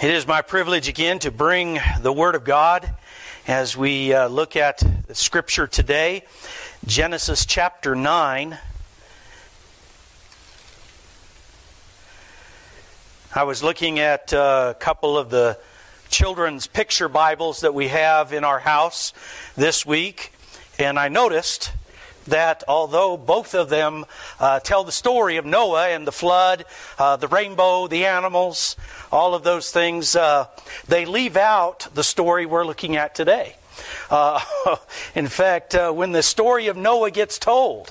It is my privilege again to bring the Word of God as we look at the Scripture today. Genesis chapter 9. I was looking at a couple of the children's picture Bibles that we have in our house this week, and I noticed that although both of them tell the story of Noah and the flood, the rainbow, the animals, all of those things, they leave out the story we're looking at today. In fact, when the story of Noah gets told,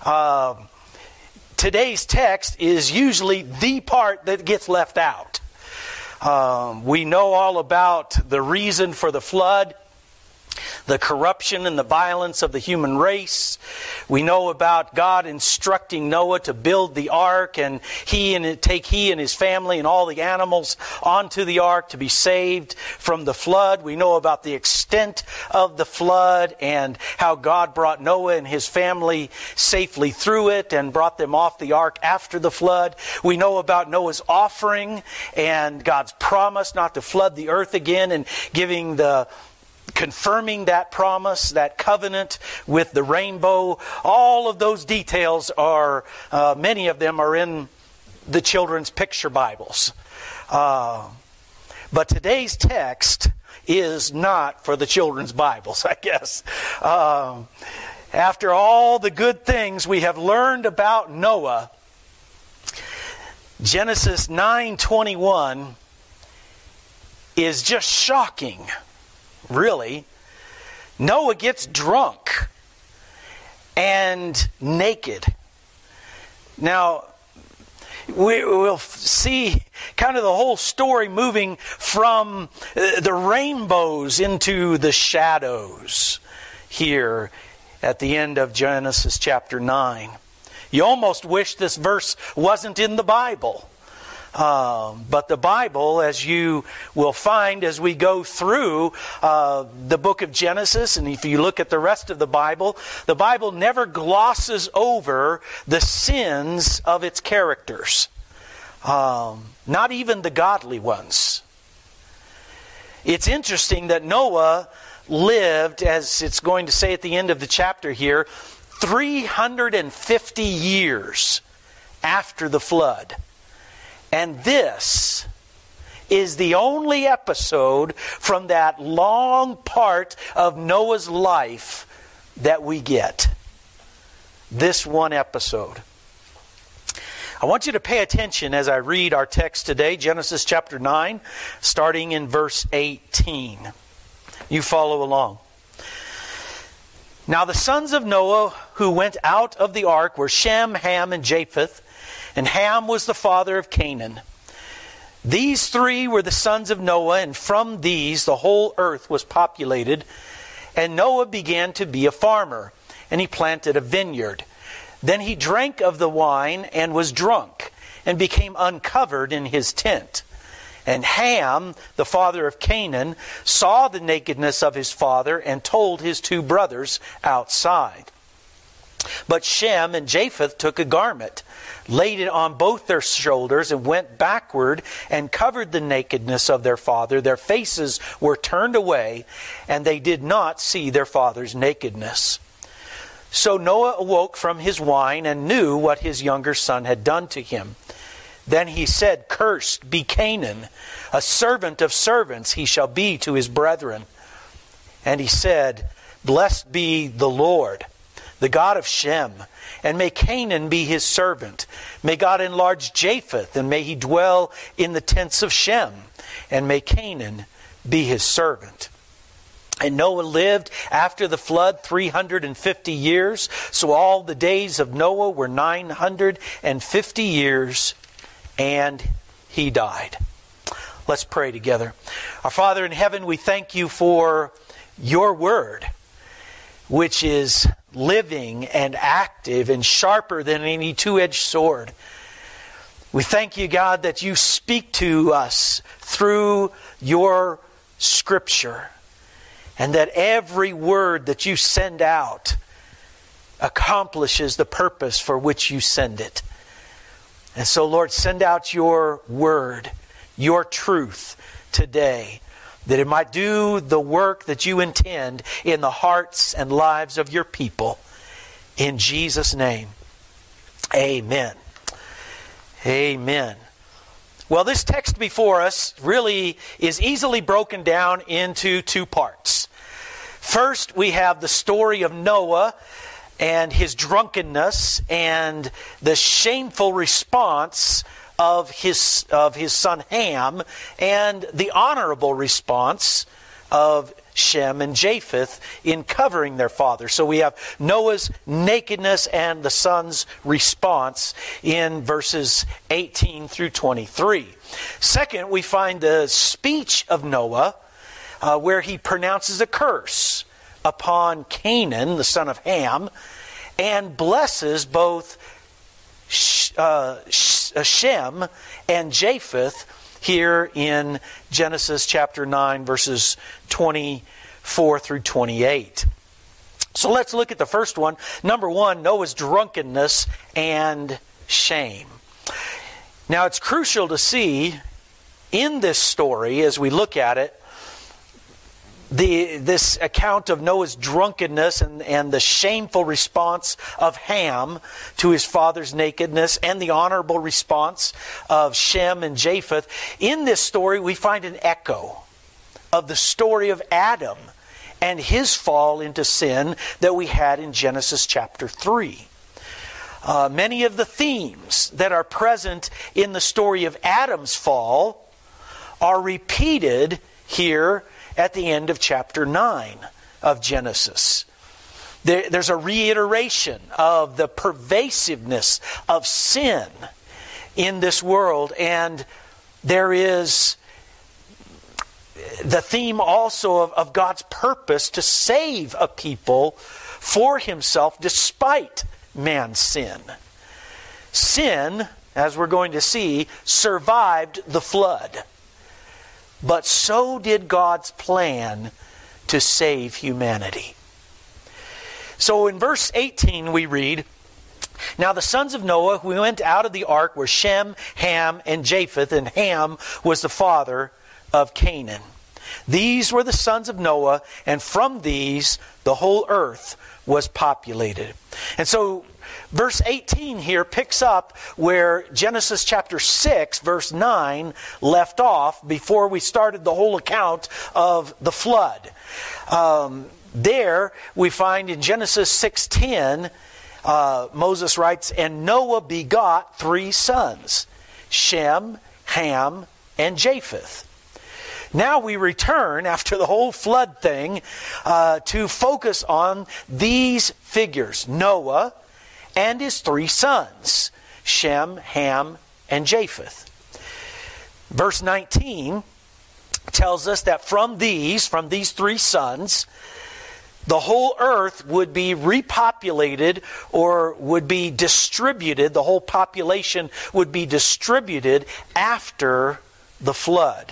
today's text is usually the part that gets left out. We know all about the reason for the flood, the corruption and the violence of the human race. We know about God instructing Noah to build the ark, and take he and his family and all the animals onto the ark to be saved from the flood. We know about the extent of the flood and how God brought Noah and his family safely through it and brought them off the ark after the flood. We know about Noah's offering and God's promise not to flood the earth again, and confirming that promise, that covenant with the rainbow. All of those details are, many of them are in the children's picture Bibles. But today's text is not for the children's Bibles, I guess. After all the good things we have learned about Noah, Genesis 9:21 is just shocking. Really. Noah gets drunk and naked. Now, we'll see kind of the whole story moving from the rainbows into the shadows here at the end of Genesis chapter 9. You almost wish this verse wasn't in the Bible. But the Bible, as you will find as we go through the book of Genesis, and if you look at the rest of the Bible never glosses over the sins of its characters. Not even the godly ones. It's interesting that Noah lived, as it's going to say at the end of the chapter here, 350 years after the flood. And this is the only episode from that long part of Noah's life that we get. This one episode. I want you to pay attention as I read our text today, Genesis chapter 9, starting in verse 18. You follow along. Now the sons of Noah who went out of the ark were Shem, Ham, and Japheth. And Ham was the father of Canaan. These three were the sons of Noah, and from these the whole earth was populated. And Noah began to be a farmer, and he planted a vineyard. Then he drank of the wine and was drunk, and became uncovered in his tent. And Ham, the father of Canaan, saw the nakedness of his father, and told his two brothers outside. But Shem and Japheth took a garment, laid it on both their shoulders, and went backward and covered the nakedness of their father. Their faces were turned away, and they did not see their father's nakedness. So Noah awoke from his wine and knew what his younger son had done to him. Then he said, "Cursed be Canaan, a servant of servants he shall be to his brethren." And he said, "Blessed be the Lord, the God of Shem, and may Canaan be his servant. May God enlarge Japheth, and may he dwell in the tents of Shem, and may Canaan be his servant." And Noah lived after the flood 350 years. So all the days of Noah were 950 years, and he died. Let's pray together. Our Father in heaven, we thank you for your word, which is living and active and sharper than any two-edged sword. We thank you, God, that you speak to us through your Scripture, and that every word that you send out accomplishes the purpose for which you send it. And so, Lord, send out your word your truth today, that it might do the work that you intend in the hearts and lives of your people. In Jesus' name, amen. Amen. Well, this text before us really is easily broken down into two parts. First, we have the story of Noah and his drunkenness and the shameful response of his son Ham, and the honorable response of Shem and Japheth in covering their father. So we have Noah's nakedness and the son's response in verses 18 through 23. Second, we find the speech of Noah where he pronounces a curse upon Canaan, the son of Ham, and blesses both Shem and Japheth here in Genesis chapter 9, verses 24 through 28. So let's look at the first one. Number one, Noah's drunkenness and shame. Now it's crucial to see in this story, as we look at it, this account of Noah's drunkenness and the shameful response of Ham to his father's nakedness, and the honorable response of Shem and Japheth. In this story, we find an echo of the story of Adam and his fall into sin that we had in Genesis chapter 3. Many of the themes that are present in the story of Adam's fall are repeated here at the end of chapter 9 of Genesis. There's a reiteration of the pervasiveness of sin in this world, and there is the theme also of God's purpose to save a people for Himself despite man's sin. Sin, as we're going to see, survived the flood. But so did God's plan to save humanity. So in verse 18 we read, "Now the sons of Noah who went out of the ark were Shem, Ham, and Japheth, and Ham was the father of Canaan. These were the sons of Noah, and from these the whole earth was populated." And so verse 18 here picks up where Genesis chapter 6, verse 9 left off before we started the whole account of the flood. There we find in Genesis 6:10, Moses writes, "And Noah begot 3 sons, Shem, Ham, and Japheth." Now we return, after the whole flood thing, to focus on these figures, Noah and his 3 sons, Shem, Ham, and Japheth. Verse 19 tells us that from these 3 sons, the whole earth would be repopulated, or would be distributed. The whole population would be distributed after the flood.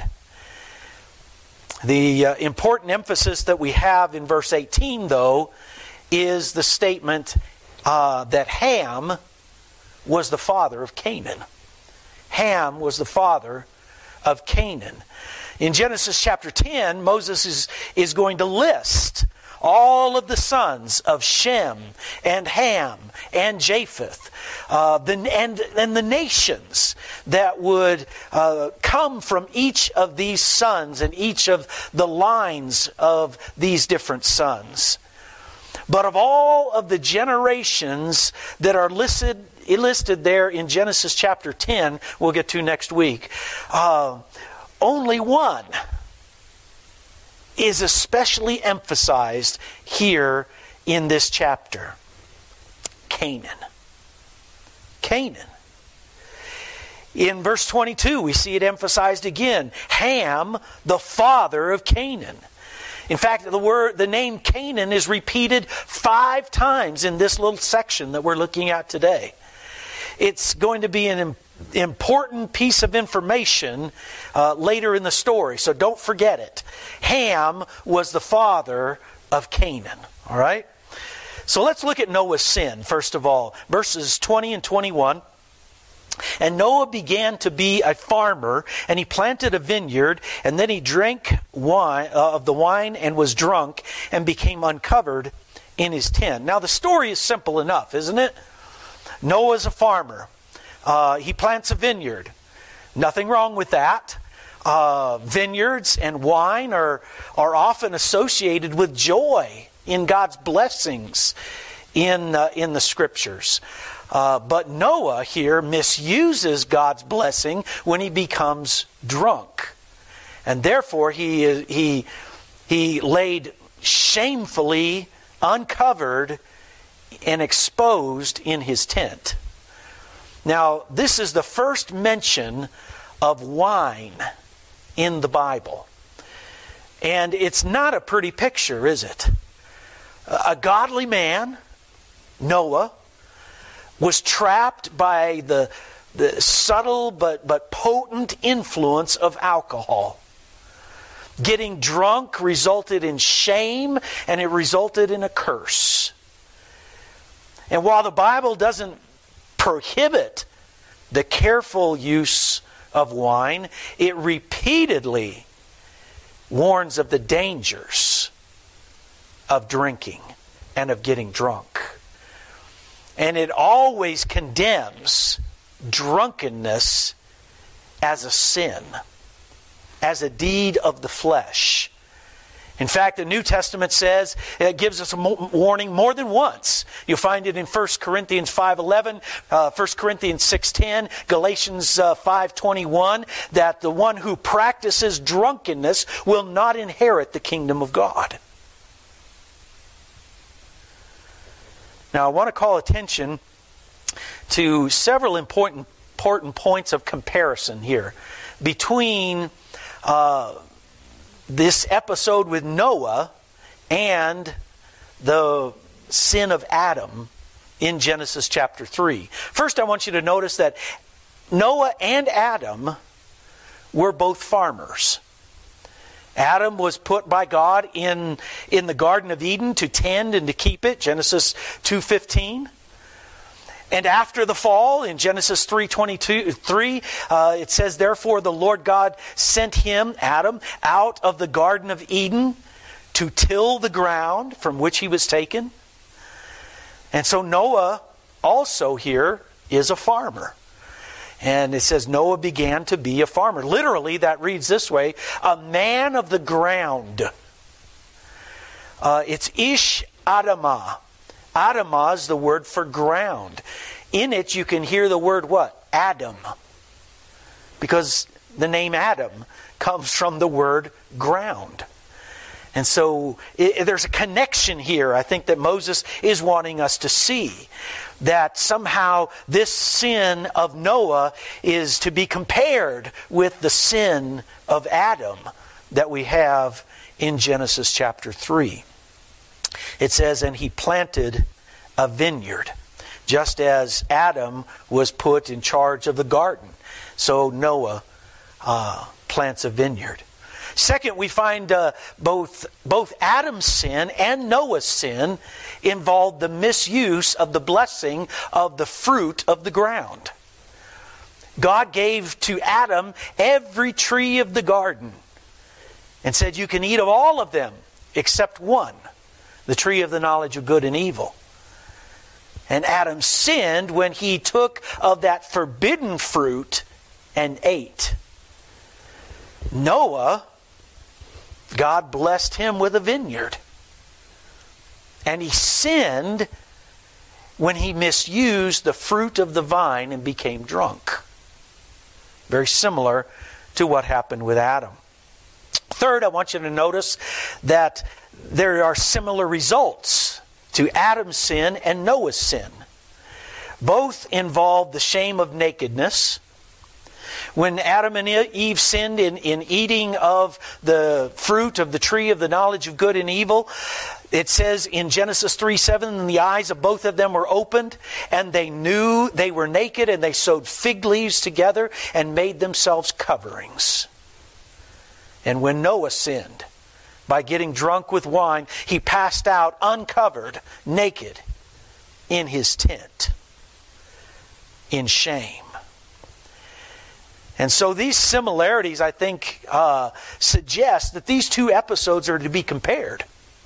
The important emphasis that we have in verse 18, though, is the statement that Ham was the father of Canaan. Ham was the father of Canaan. In Genesis chapter 10, Moses is going to list all of the sons of Shem and Ham and Japheth, and the nations that would come from each of these sons and each of the lines of these different sons. But of all of the generations that are listed there in Genesis chapter 10, we'll get to next week, only one is especially emphasized here in this chapter. Canaan. Canaan. In verse 22, we see it emphasized again. Ham, the father of Canaan. In fact, the name Canaan is repeated 5 times in this little section that we're looking at today. It's going to be an important piece of information later in the story, so don't forget it. Ham was the father of Canaan. All right? So let's look at Noah's sin, first of all. Verses 20 and 21. And Noah began to be a farmer, and he planted a vineyard, and then he drank wine of the wine and was drunk and became uncovered in his tent. Now the story is simple enough, isn't it? Noah's a farmer. He plants a vineyard. Nothing wrong with that. Vineyards and wine are often associated with joy in God's blessings in the Scriptures. But Noah here misuses God's blessing when he becomes drunk. And therefore he laid shamefully uncovered and exposed in his tent. Now, this is the first mention of wine in the Bible. And it's not a pretty picture, is it? A godly man, Noah, was trapped by the subtle but potent influence of alcohol. Getting drunk resulted in shame, and it resulted in a curse. And while the Bible doesn't prohibit the careful use of wine, it repeatedly warns of the dangers of drinking and of getting drunk. And it always condemns drunkenness as a sin, as a deed of the flesh. In fact, the New Testament says, it gives us a warning more than once. You'll find it in 1 Corinthians 5:11, 1 Corinthians 6:10, Galatians 5:21, that the one who practices drunkenness will not inherit the kingdom of God. Now, I want to call attention to several important points of comparison here between this episode with Noah and the sin of Adam in Genesis chapter 3. First, I want you to notice that Noah and Adam were both farmers. Adam was put by God in the Garden of Eden to tend and to keep it, Genesis 2:15. And after the fall, in Genesis 3:23, it says, "Therefore the Lord God sent him, Adam, out of the Garden of Eden to till the ground from which he was taken." And so Noah also here is a farmer. And it says Noah began to be a farmer. Literally, that reads this way, a man of the ground. It's Ish Adamah. Adamah is the word for ground. In it you can hear the word what? Adam. Because the name Adam comes from the word ground. And so there's a connection here, I think, that Moses is wanting us to see. That somehow this sin of Noah is to be compared with the sin of Adam that we have in Genesis chapter 3. It says, "And he planted a vineyard," just as Adam was put in charge of the garden. So Noah plants a vineyard. Second, we find both Adam's sin and Noah's sin involved the misuse of the blessing of the fruit of the ground. God gave to Adam every tree of the garden and said, "You can eat of all of them except one, the tree of the knowledge of good and evil." And Adam sinned when he took of that forbidden fruit and ate. Noah, God blessed him with a vineyard. And he sinned when he misused the fruit of the vine and became drunk. Very similar to what happened with Adam. Third, I want you to notice that there are similar results to Adam's sin and Noah's sin. Both involve the shame of nakedness. When Adam and Eve sinned in eating of the fruit of the tree of the knowledge of good and evil, it says in Genesis 3:7, the eyes of both of them were opened, and they knew they were naked, and they sewed fig leaves together and made themselves coverings. And when Noah sinned, by getting drunk with wine, he passed out uncovered, naked, in his tent, in shame. And so these similarities, I think, suggest that these two episodes are to be compared.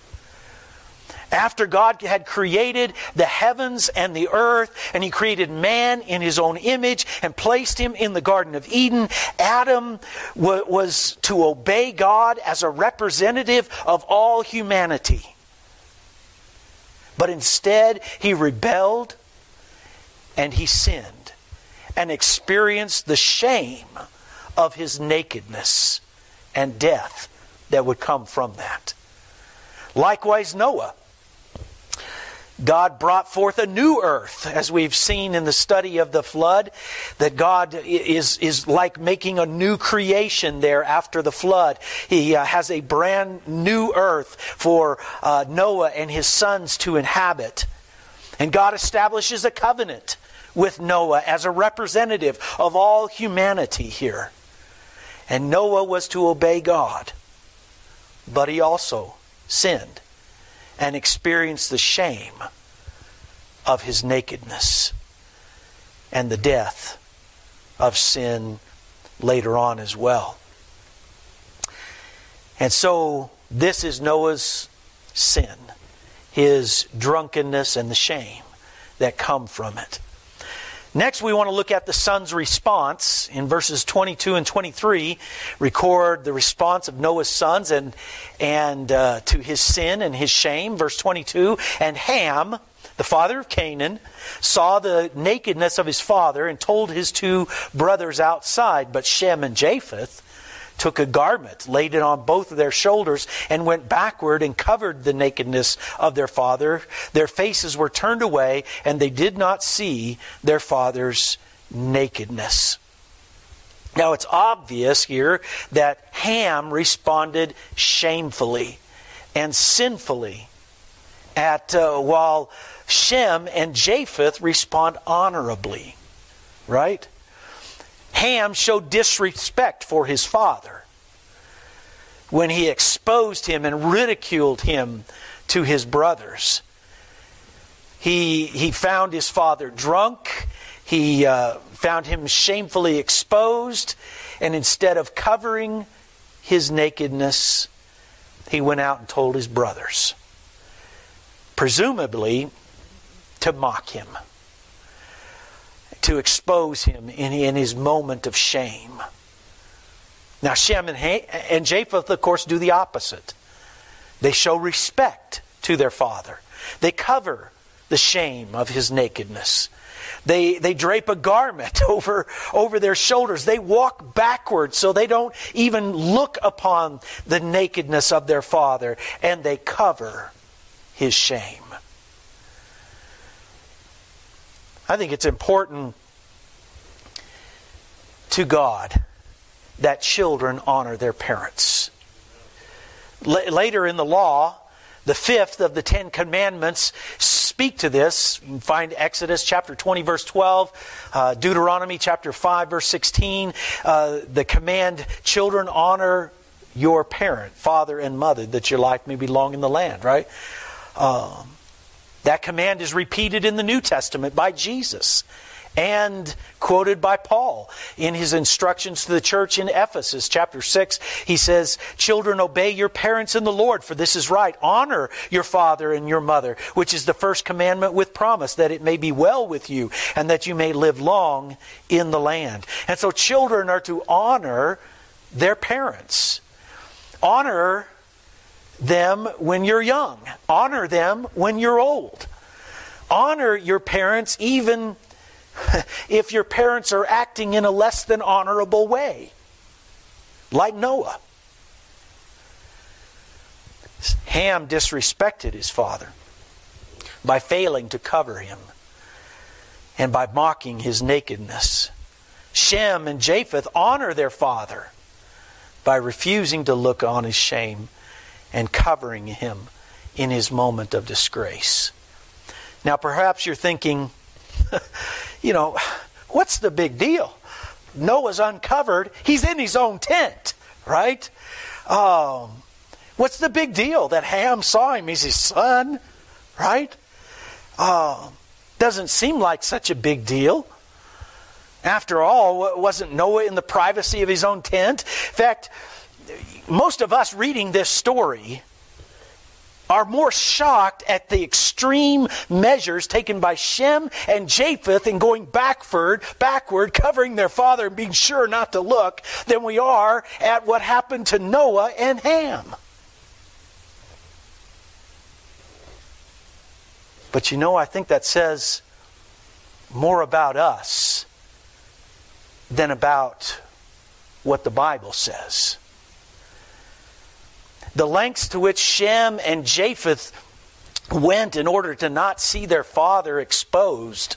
After God had created the heavens and the earth, and He created man in His own image and placed him in the Garden of Eden, Adam was to obey God as a representative of all humanity. But instead, he rebelled and he sinned and experienced the shame of his nakedness and death that would come from that. Likewise, Noah. God brought forth a new earth, as we've seen in the study of the flood, that God is like making a new creation there after the flood. He has a brand new earth for Noah and his sons to inhabit. And God establishes a covenant with Noah as a representative of all humanity here. And Noah was to obey God, but he also sinned and experienced the shame of his nakedness and the death of sin later on as well. And so this is Noah's sin, his drunkenness and the shame that come from it. Next, we want to look at the son's response. In verses 22 and 23, record the response of Noah's sons and to his sin and his shame. Verse 22, and Ham, the father of Canaan, saw the nakedness of his father and told his two brothers outside. But Shem and Japheth took a garment, laid it on both of their shoulders, and went backward and covered the nakedness of their father. Their faces were turned away, and they did not see their father's nakedness. Now it's obvious here that Ham responded shamefully and sinfully, while Shem and Japheth respond honorably. Right? Ham showed disrespect for his father when he exposed him and ridiculed him to his brothers. He found his father drunk. He found him shamefully exposed. And instead of covering his nakedness, he went out and told his brothers, presumably to mock him, to expose him in his moment of shame. Now Shem and Japheth, of course, do the opposite. They show respect to their father. They cover the shame of his nakedness. They drape a garment over their shoulders. They walk backwards so they don't even look upon the nakedness of their father, and they cover his shame. I think it's important to God that children honor their parents. Later in the law, the fifth of the 10 commandments speak to this. You can find Exodus chapter 20 verse 12, Deuteronomy chapter 5 verse 16. The command, children, honor your parent, father and mother, that your life may be long in the land, right? That command is repeated in the New Testament by Jesus and quoted by Paul in his instructions to the church in Ephesus chapter 6. He says, children, obey your parents in the Lord, for this is right. Honor your father and your mother, which is the first commandment with promise, that it may be well with you and that you may live long in the land. And so children are to honor their parents. Honor them when you're young. Honor them when you're old. Honor your parents even if your parents are acting in a less than honorable way. Like Noah. Ham disrespected his father by failing to cover him and by mocking his nakedness. Shem and Japheth honor their father by refusing to look on his shame and covering him in his moment of disgrace. Now perhaps you're thinking, what's the big deal? Noah's uncovered. He's in his own tent, right? What's the big deal that Ham saw him? He's his son, right? Doesn't seem like such a big deal. After all, wasn't Noah in the privacy of his own tent? In fact, most of us reading this story are more shocked at the extreme measures taken by Shem and Japheth in going backward, covering their father and being sure not to look, than we are at what happened to Noah and Ham. But I think that says more about us than about what the Bible says. The lengths to which Shem and Japheth went in order to not see their father exposed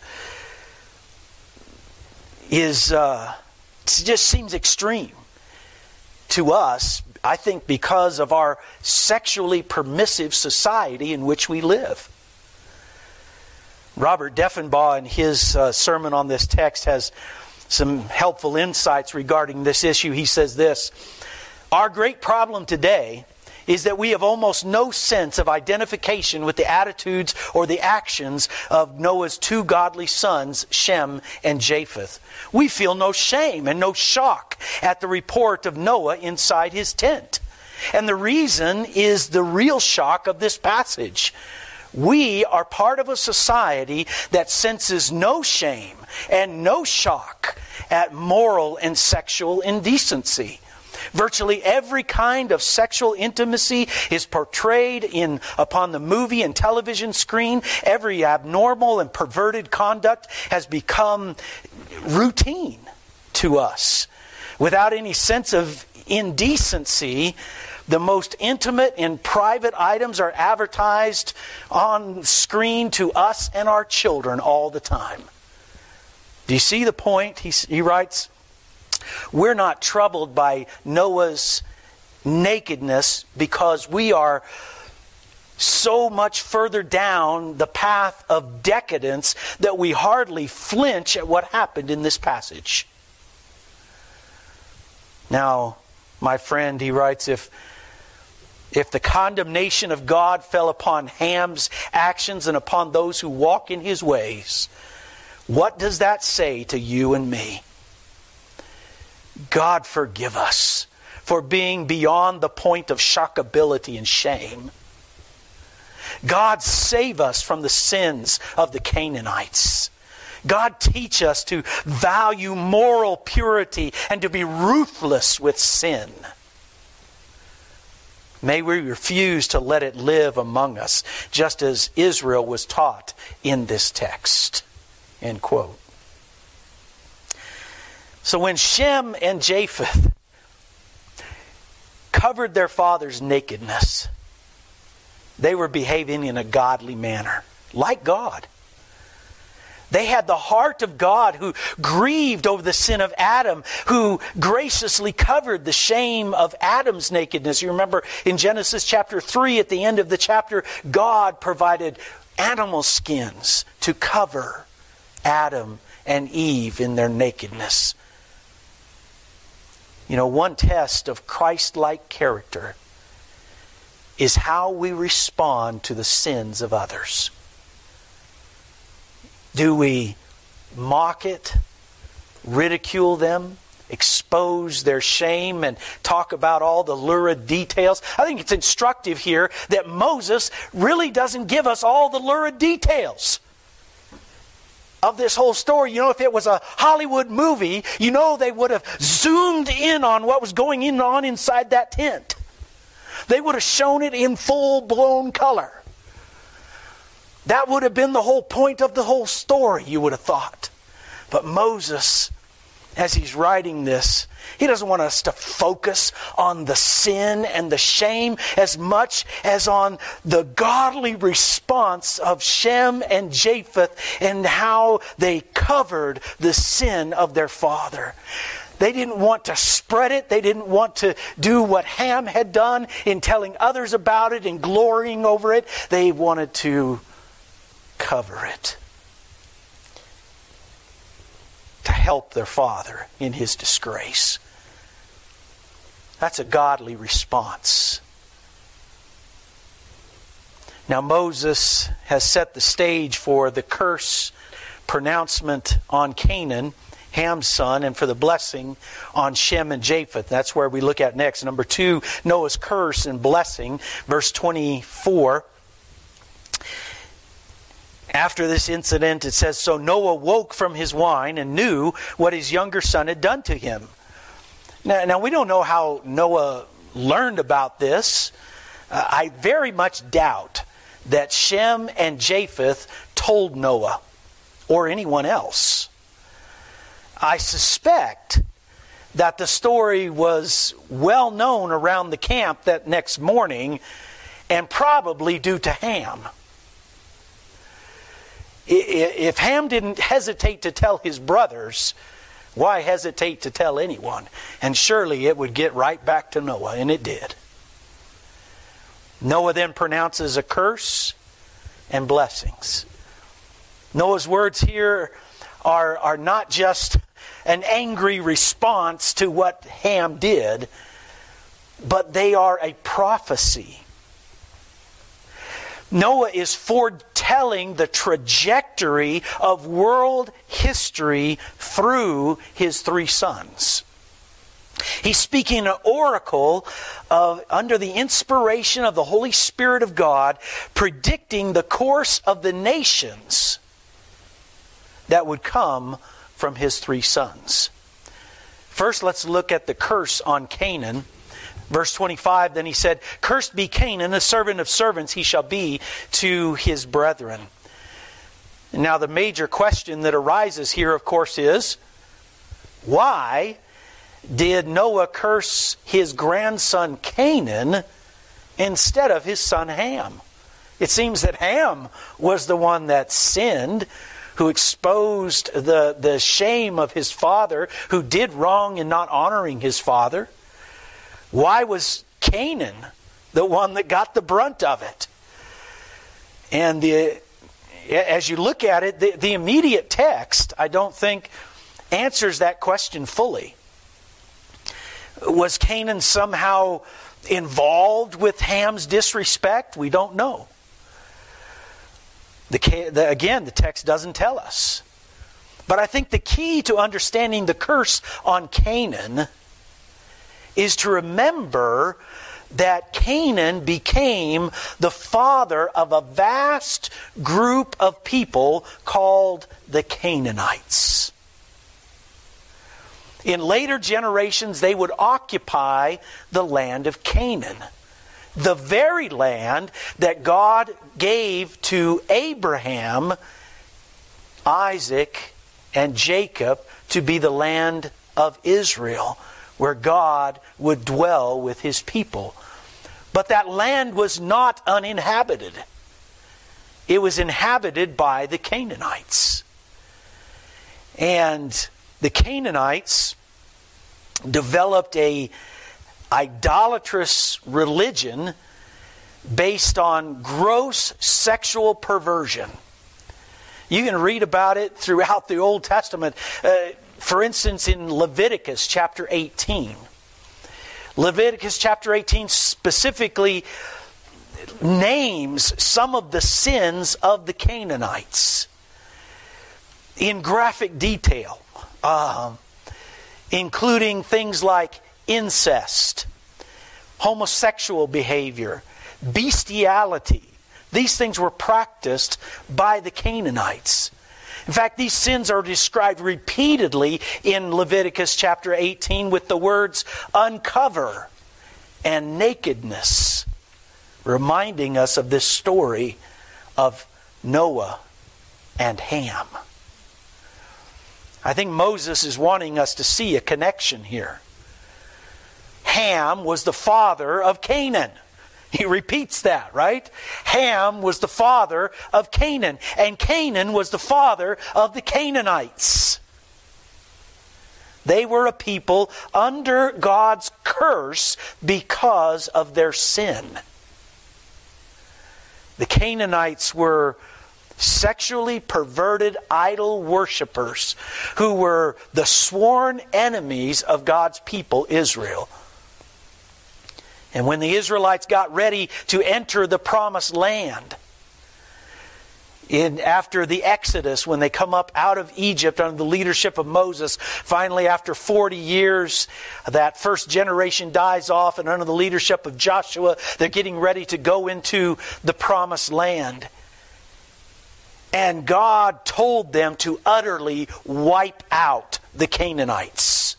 just seems extreme to us, I think, because of our sexually permissive society in which we live. Robert Deffinbaugh, in his sermon on this text, has some helpful insights regarding this issue. He says this: "Our great problem today is that we have almost no sense of identification with the attitudes or the actions of Noah's two godly sons, Shem and Japheth. We feel no shame and no shock at the report of Noah inside his tent. And the reason is the real shock of this passage. We are part of a society that senses no shame and no shock at moral and sexual indecency. Virtually every kind of sexual intimacy is portrayed upon the movie and television screen. Every abnormal and perverted conduct has become routine to us. Without any sense of indecency, the most intimate and private items are advertised on screen to us and our children all the time." Do you see the point? He writes, "We're not troubled by Noah's nakedness because we are so much further down the path of decadence that we hardly flinch at what happened in this passage." Now, my friend, he writes, if the condemnation of God fell upon Ham's actions and upon those who walk in his ways, what does that say to you and me? God forgive us for being beyond the point of shockability and shame. God save us from the sins of the Canaanites. God teach us to value moral purity and to be ruthless with sin. May we refuse to let it live among us, just as Israel was taught in this text. End quote. So when Shem and Japheth covered their father's nakedness, they were behaving in a godly manner, like God. They had the heart of God, who grieved over the sin of Adam, who graciously covered the shame of Adam's nakedness. You remember in Genesis chapter 3, at the end of the chapter, God provided animal skins to cover Adam and Eve in their nakedness. One test of Christ-like character is how we respond to the sins of others. Do we mock it, ridicule them, expose their shame, and talk about all the lurid details? I think it's instructive here that Moses really doesn't give us all the lurid details of this whole story. If it was a Hollywood movie, they would have zoomed in on what was going on inside that tent. They would have shown it in full-blown color. That would have been the whole point of the whole story, you would have thought. But Moses, as he's writing this, he doesn't want us to focus on the sin and the shame as much as on the godly response of Shem and Japheth and how they covered the sin of their father. They didn't want to spread it. They didn't want to do what Ham had done in telling others about it and glorying over it. They wanted to cover it, to help their father in his disgrace. That's a godly response. Now Moses has set the stage for the curse pronouncement on Canaan Ham's son, and for the blessing on Shem and Japheth. That's where we look at next. Number 2, Noah's curse and blessing. Verse 24. After this incident, it says, "So Noah woke from his wine and knew what his younger son had done to him." Now we don't know how Noah learned about this. I very much doubt that Shem and Japheth told Noah or anyone else. I suspect that the story was well known around the camp that next morning, and probably due to Ham. If Ham didn't hesitate to tell his brothers, why hesitate to tell anyone? And surely it would get right back to Noah, and it did. Noah then pronounces a curse and blessings. Noah's words here are not just an angry response to what Ham did, but they are a prophecy. Noah is foretelling the trajectory of world history through his 3 sons. He's speaking an oracle under the inspiration of the Holy Spirit of God, predicting the course of the nations that would come from his 3 sons. First, let's look at the curse on Canaan. Verse 25, then he said, "Cursed be Canaan, a servant of servants he shall be to his brethren." Now the major question that arises here, of course, is, why did Noah curse his grandson Canaan instead of his son Ham? It seems that Ham was the one that sinned, who exposed the shame of his father, who did wrong in not honoring his father. Why was Canaan the one that got the brunt of it? And as you look at it, the immediate text, I don't think, answers that question fully. Was Canaan somehow involved with Ham's disrespect? We don't know. Again, the text doesn't tell us. But I think the key to understanding the curse on Canaan is to remember that Canaan became the father of a vast group of people called the Canaanites. In later generations, they would occupy the land of Canaan, the very land that God gave to Abraham, Isaac, and Jacob to be the land of Israel, where God would dwell with his people. But that land was not uninhabited. It was inhabited by the Canaanites. And the Canaanites developed a idolatrous religion based on gross sexual perversion. You can read about it throughout the Old Testament. For instance, in Leviticus chapter 18. Leviticus chapter 18 specifically names some of the sins of the Canaanites in graphic detail, including things like incest, homosexual behavior, bestiality. These things were practiced by the Canaanites. In fact, these sins are described repeatedly in Leviticus chapter 18 with the words uncover and nakedness, reminding us of this story of Noah and Ham. I think Moses is wanting us to see a connection here. Ham was the father of Canaan. He repeats that, right? Ham was the father of Canaan, and Canaan was the father of the Canaanites. They were a people under God's curse because of their sin. The Canaanites were sexually perverted idol worshippers who were the sworn enemies of God's people, Israel. And when the Israelites got ready to enter the promised land, After the Exodus, when they come up out of Egypt under the leadership of Moses, finally after 40 years, that first generation dies off, and under the leadership of Joshua, they're getting ready to go into the promised land. And God told them to utterly wipe out the Canaanites.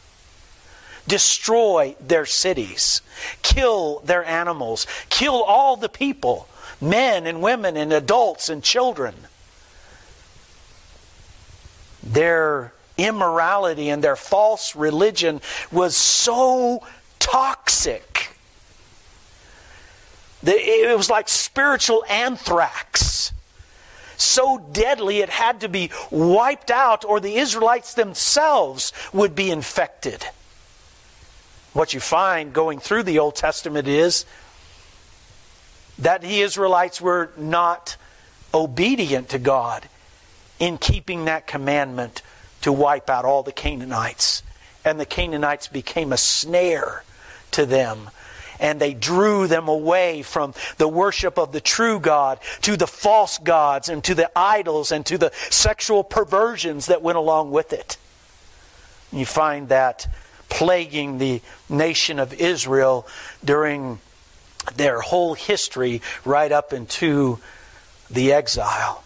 Destroy their cities. Kill their animals. Kill all the people. Men and women and adults and children. Their immorality and their false religion was so toxic. It was like spiritual anthrax. So deadly it had to be wiped out, or the Israelites themselves would be infected. What you find going through the Old Testament is that the Israelites were not obedient to God in keeping that commandment to wipe out all the Canaanites. And the Canaanites became a snare to them. And they drew them away from the worship of the true God to the false gods and to the idols and to the sexual perversions that went along with it. You find that plaguing the nation of Israel during their whole history right up into the exile.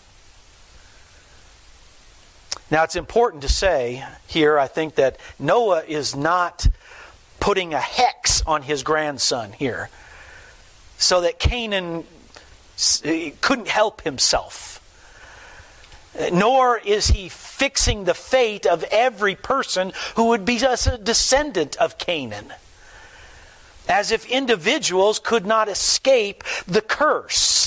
Now it's important to say here, I think, that Noah is not putting a hex on his grandson here so that Canaan couldn't help himself. Nor is he fixing the fate of every person who would be a descendant of Canaan, as if individuals could not escape the curse.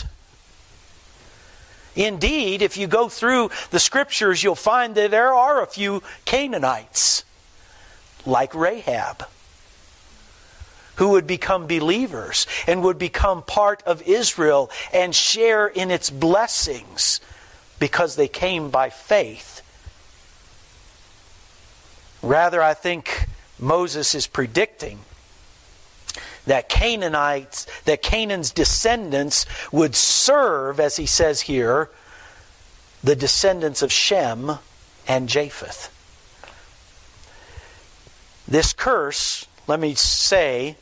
Indeed, if you go through the Scriptures, you'll find that there are a few Canaanites, like Rahab, who would become believers and would become part of Israel and share in its blessings because they came by faith. Rather, I think Moses is predicting that Canaan's descendants would serve, as he says here, the descendants of Shem and Japheth. This curse, let me say,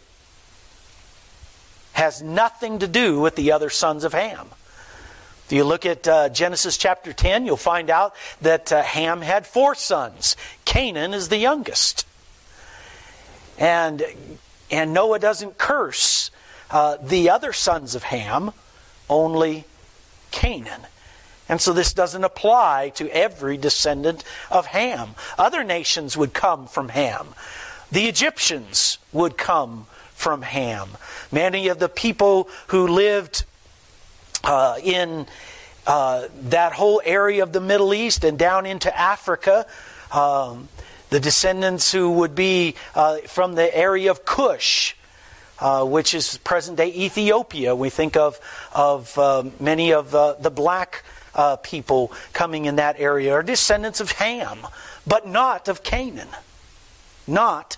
has nothing to do with the other sons of Ham. If you look at Genesis chapter 10, you'll find out that Ham had 4 sons. Canaan is the youngest. And Noah doesn't curse the other sons of Ham, only Canaan. And so this doesn't apply to every descendant of Ham. Other nations would come from Ham. The Egyptians would come from Ham. Many of the people who lived in that whole area of the Middle East and down into Africa, the descendants who would be from the area of Cush, which is present-day Ethiopia. We think of many of the black people coming in that area are descendants of Ham, but not of Canaan. Not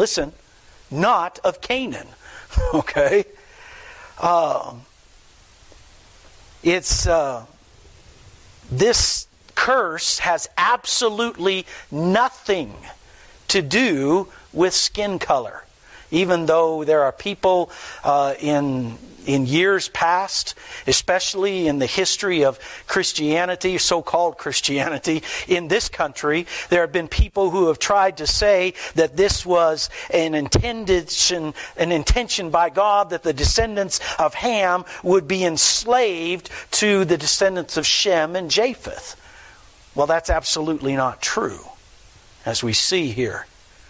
of Canaan. Okay? This curse has absolutely nothing to do with skin color. Even though there are people in years past, especially in the history of Christianity, so-called Christianity, in this country, there have been people who have tried to say that this was an intention by God that the descendants of Ham would be enslaved to the descendants of Shem and Japheth. Well, that's absolutely not true, as we see here.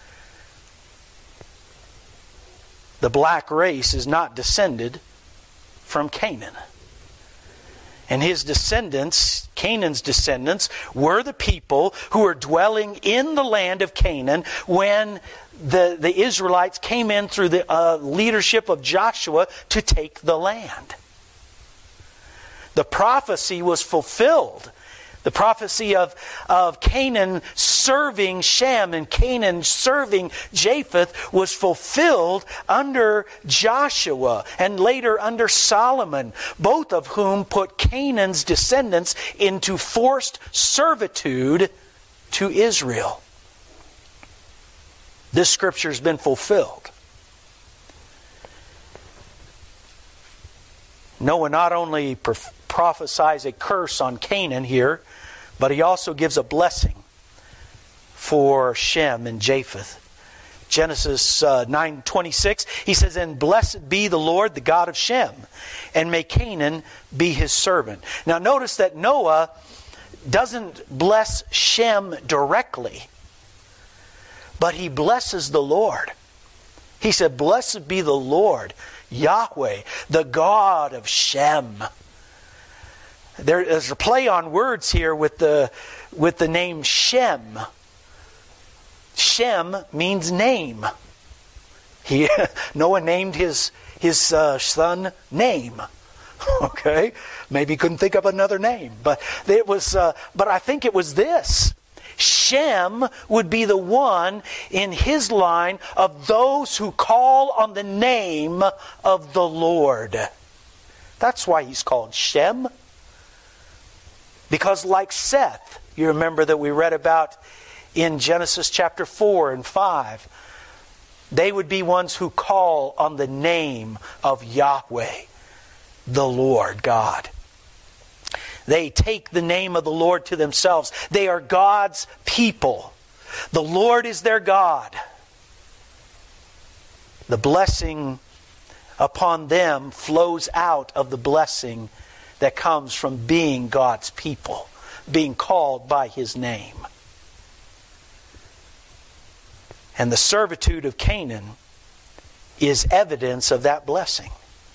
The black race is not descended from Canaan. And his descendants, Canaan's descendants, were the people who were dwelling in the land of Canaan when the Israelites came in through the leadership of Joshua to take the land. The prophecy was fulfilled The prophecy of Canaan serving Shem and Canaan serving Japheth was fulfilled under Joshua and later under Solomon, both of whom put Canaan's descendants into forced servitude to Israel. This scripture has been fulfilled. Noah not only prophesies a curse on Canaan here, but he also gives a blessing for Shem and Japheth. Genesis 9:26, he says, "And blessed be the Lord, the God of Shem, and may Canaan be his servant." Now notice that Noah doesn't bless Shem directly, but he blesses the Lord. He said, "Blessed be the Lord, Yahweh, the God of Shem." There's a play on words here with the name Shem. Shem means name. Noah named his son Name. Okay, maybe he couldn't think of another name, but it was. But I think it was this. Shem would be the one in his line of those who call on the name of the Lord. That's why he's called Shem. Because like Seth, you remember that we read about in Genesis chapter 4 and 5, they would be ones who call on the name of Yahweh, the Lord God. They take the name of the Lord to themselves. They are God's people. The Lord is their God. The blessing upon them flows out of the blessing that comes from being God's people, being called by His name. And the servitude of Canaan is evidence of that blessing.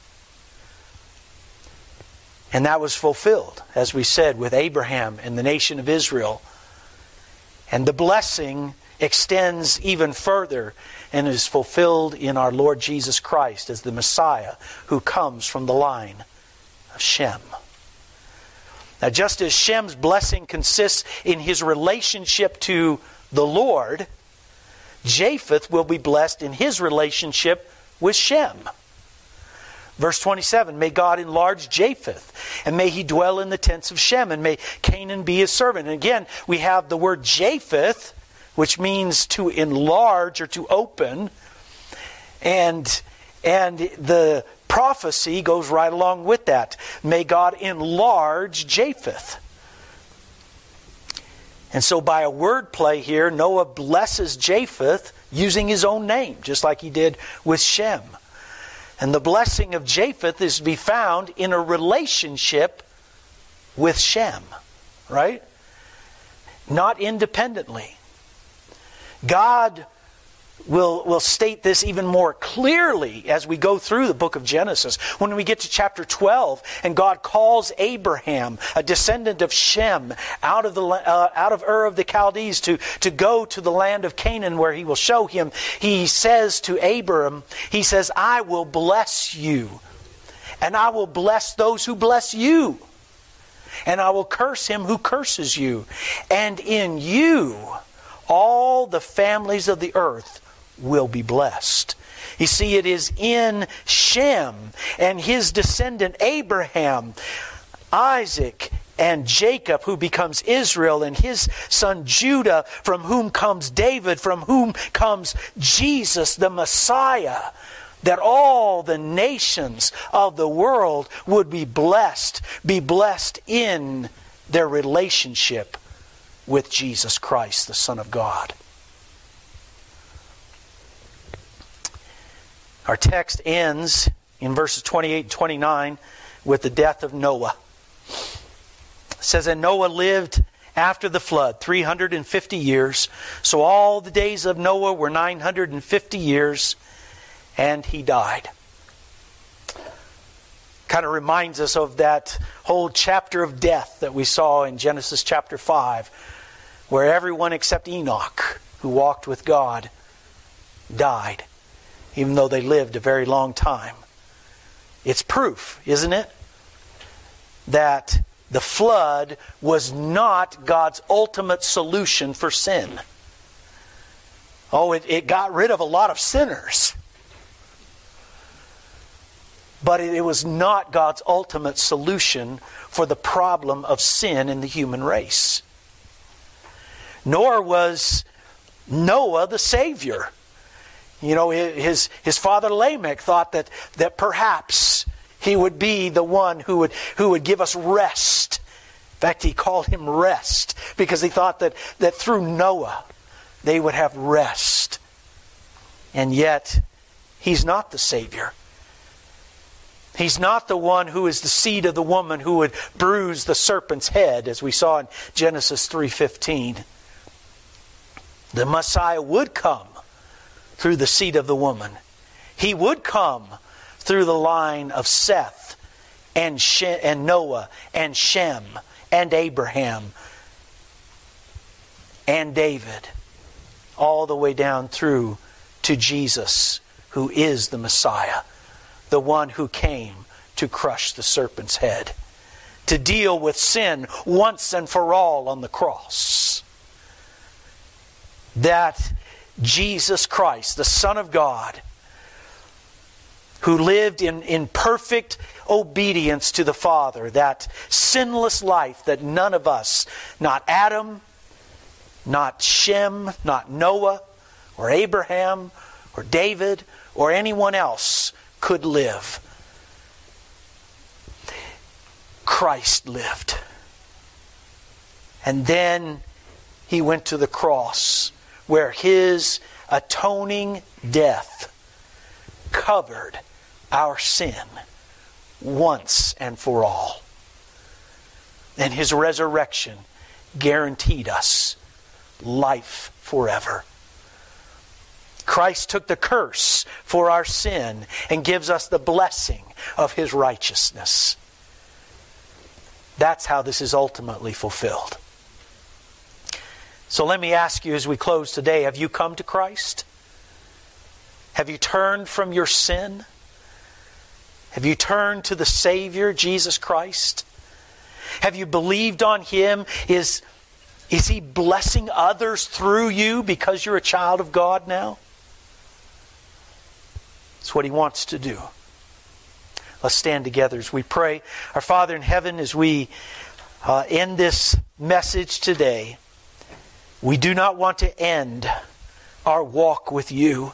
And that was fulfilled, as we said, with Abraham and the nation of Israel. And the blessing extends even further and is fulfilled in our Lord Jesus Christ as the Messiah who comes from the line of Shem. Now, just as Shem's blessing consists in his relationship to the Lord, Japheth will be blessed in his relationship with Shem. Verse 27, "May God enlarge Japheth, and may he dwell in the tents of Shem, and may Canaan be his servant." And again, we have the word Japheth, which means to enlarge or to open. And the prophecy goes right along with that. May God enlarge Japheth. And so by a word play here, Noah blesses Japheth using his own name, just like he did with Shem. And the blessing of Japheth is to be found in a relationship with Shem, right? Not independently. God will state this even more clearly as we go through the book of Genesis. When we get to chapter 12, and God calls Abraham, a descendant of Shem, out of Ur of the Chaldees to go to the land of Canaan where he will show him, he says to Abram, he says, "I will bless you, and I will bless those who bless you, and I will curse him who curses you, and in you all the families of the earth will be blessed." You see, it is in Shem and his descendant Abraham, Isaac, and Jacob, who becomes Israel, and his son Judah, from whom comes David, from whom comes Jesus, the Messiah, that all the nations of the world would be blessed in their relationship with Jesus Christ, the Son of God. Our text ends in verses 28 and 29 with the death of Noah. It says, "And Noah lived after the flood 350 years. So all the days of Noah were 950 years, and he died." Kind of reminds us of that whole chapter of death that we saw in Genesis chapter 5, where everyone except Enoch, who walked with God, died, even though they lived a very long time. It's proof, isn't it, that the flood was not God's ultimate solution for sin. Oh, it got rid of a lot of sinners. But it was not God's ultimate solution for the problem of sin in the human race. Nor was Noah the Savior. You know, his father Lamech thought that perhaps he would be the one who would give us rest. In fact, he called him rest because he thought that through Noah they would have rest. And yet, he's not the Savior. He's not the one who is the seed of the woman who would bruise the serpent's head, as we saw in Genesis 3:15. The Messiah would come through the seed of the woman. He would come through the line of Seth and Noah and Shem and Abraham and David, all the way down through to Jesus, who is the Messiah, the one who came to crush the serpent's head, to deal with sin once and for all on the cross. That Jesus Christ, the Son of God, who lived in perfect obedience to the Father, that sinless life that none of us, not Adam, not Shem, not Noah, or Abraham, or David, or anyone else could live. Christ lived. And then He went to the cross, where His atoning death covered our sin once and for all. And His resurrection guaranteed us life forever. Christ took the curse for our sin and gives us the blessing of His righteousness. That's how this is ultimately fulfilled. So let me ask you as we close today, have you come to Christ? Have you turned from your sin? Have you turned to the Savior, Jesus Christ? Have you believed on Him? Is He blessing others through you because you're a child of God now? That's what He wants to do. Let's stand together as we pray. Our Father in heaven, as we end this message today, we do not want to end our walk with You.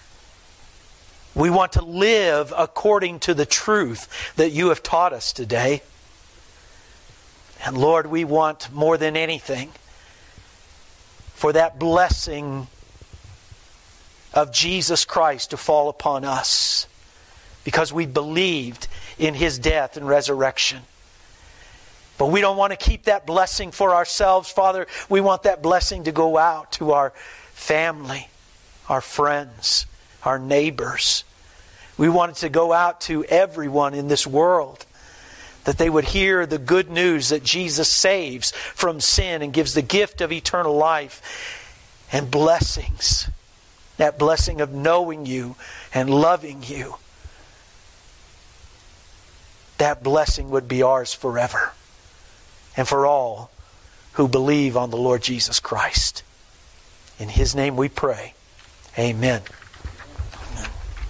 We want to live according to the truth that You have taught us today. And Lord, we want more than anything for that blessing of Jesus Christ to fall upon us, because we believed in His death and resurrection. But we don't want to keep that blessing for ourselves, Father. We want that blessing to go out to our family, our friends, our neighbors. We want it to go out to everyone in this world, that they would hear the good news that Jesus saves from sin and gives the gift of eternal life and blessings. That blessing of knowing You and loving You. That blessing would be ours forever, and for all who believe on the Lord Jesus Christ. In His name we pray. Amen.